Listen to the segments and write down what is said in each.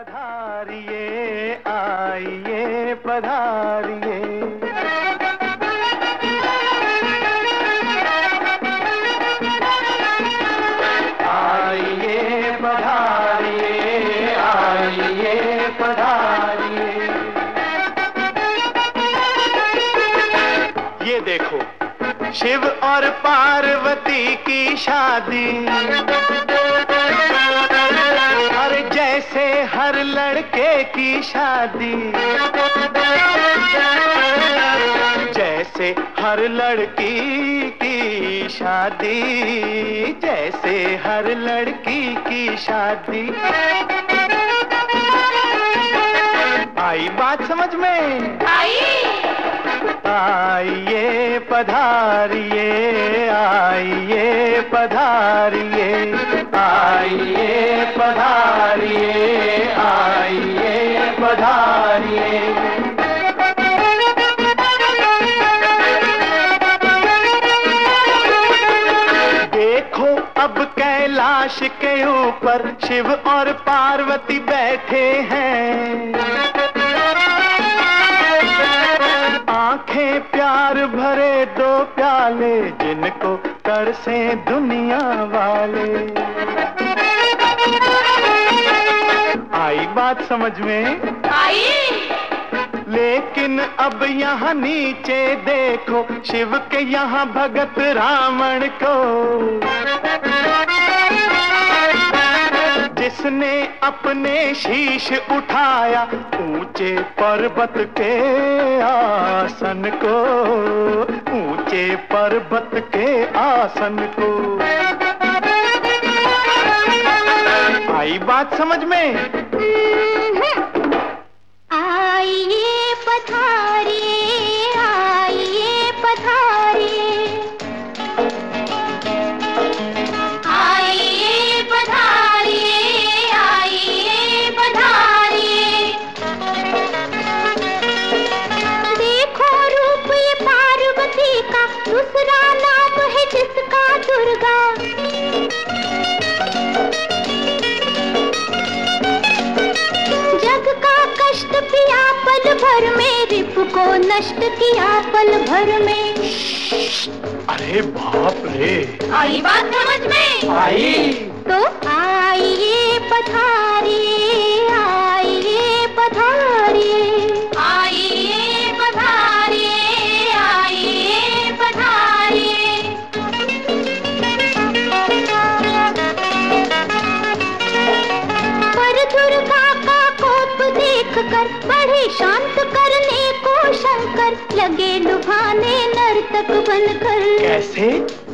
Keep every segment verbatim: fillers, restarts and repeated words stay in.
पधारिए आइए पधारिए, आइए पधारिए आइए पधारिए। ये देखो शिव और पार्वती की शादी, और जैसे हर लड़के की शादी, जैसे हर लड़की की शादी, जैसे हर लड़की की शादी। आई बात समझ में? आई। आइए पधारिए आइए पधारिए, आइए पधारिए आइए पधारिए। देखो अब कैलाश के ऊपर शिव और पार्वती बैठे हैं, आंखें प्यार भरे दो प्याले, जिनको तरसे दुनिया वाले। आई बात समझ में? आई। लेकिन अब यहाँ नीचे देखो शिव के यहाँ भगत रावण को, जिसने अपने शीश उठाया ऊंचे पर्वत के आसन को, ऊंचे पर्वत के आसन को। आई बात समझ में? आइए पधारिए आइए पधारिए, आइए पधारिए आइए पधारिए। देखो रूप ये पार्वती का, दूसरा नाम है जिसका दुर्गा। जग का कष्ट पिया पल भर में, रिप को नष्ट किया पल भर में। अरे बाप रे! आई बात समझ में? आई। तो आइए पधारिए आइए पधारिए, आइए पधारिए आइए पधारिए। पर दुर्गा का कोप देखकर बढ़े शांत करने को शंकर, लगे लुभाने नर्तक बनकर। कैसे?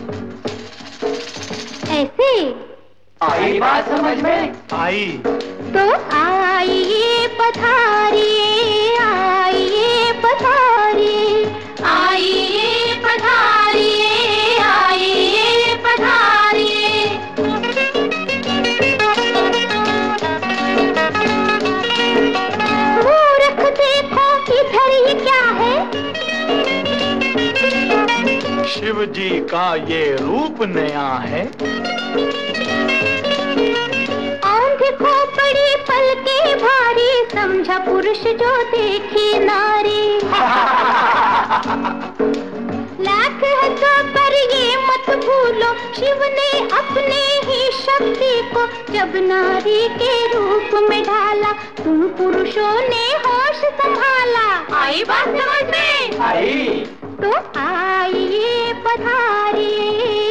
ऐसे। आई बात समझ में? आई। तो आइए पधारिए आइए पधारिए, आइए पधारिए आइए पधारिए। मूर्ख देखो इधर ये क्या है, शिव जी का ये रूप नया है। देखो बड़ी पलके भारी, समझा पुरुष जो देखी नारी। लाख है तो पर ये मत भूलो, शिव ने अपने ही शक्ति को जब नारी के रूप में ढाला, तुम पुरुषों ने होश संभाला। आई बात समझ में? आई। तो आइए पधारिए